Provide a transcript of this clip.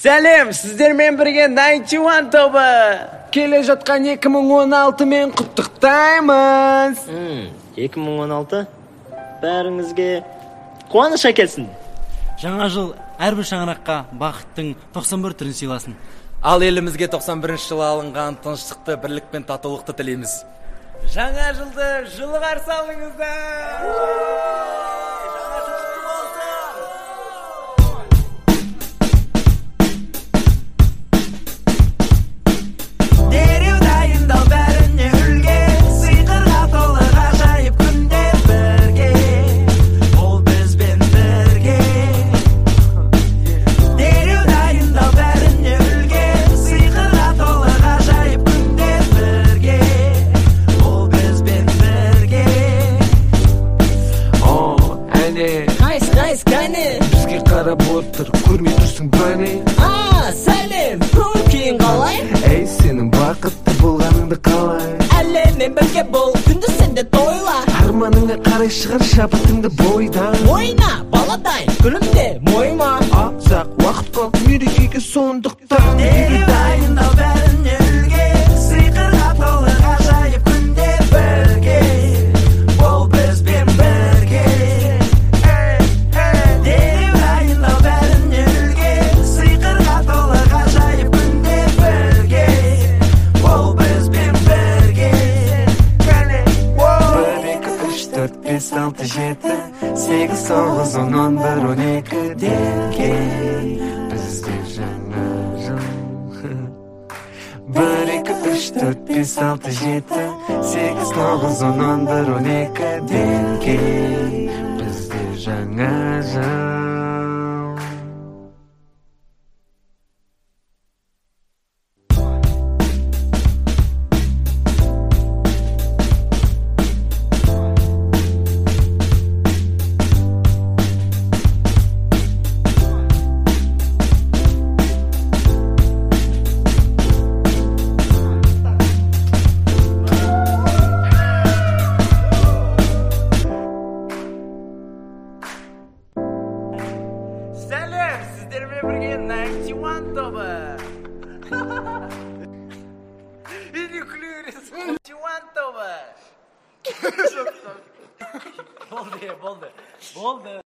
Сәлем, сіздермен бірге 91 тобы. Келе жатқан 2016 мен құттықтаймыз. 2016 бәріңізге қуаныш әкелсін. Жаңа жыл әрбір шаңыраққа бақыттың 91 түрін сыйласын. Ал елімізге 91 жылы алынған тыныштықты, бірлік пен татулықты тілейміз. Жаңа жылды жылы қарсы алыңыздар. Бізге қарап отыр, көрмей тұрсың бәне. Сәлем, көңіл қалай? Әй, сенің бақытты болғаныңды қалай? Әлеммен бірге бол, күнді сенде тойла. Арманыңа қарай шығар шабытыңды бойда. Ойна, баладай, күлімде, мойма. Ақсақ уақыт қалып мерекеге сондықтан. Дереу дайындал бәріне үлге, сиқырға толы ғажайып күнде бірге. Бол бізбен бірге. Бес, алты, жеті, сегіз, тоғыз, он, 11, 12 денге бізде жаңа жыл. 1, 2, 3, 4, 5, 6, 7, 8, 9, 10, 11, 12 денге бізде жаңа жыл. Сәлем, сіздермен бірге 91 тобы. Или күлеріз. 91 тобы. Болды.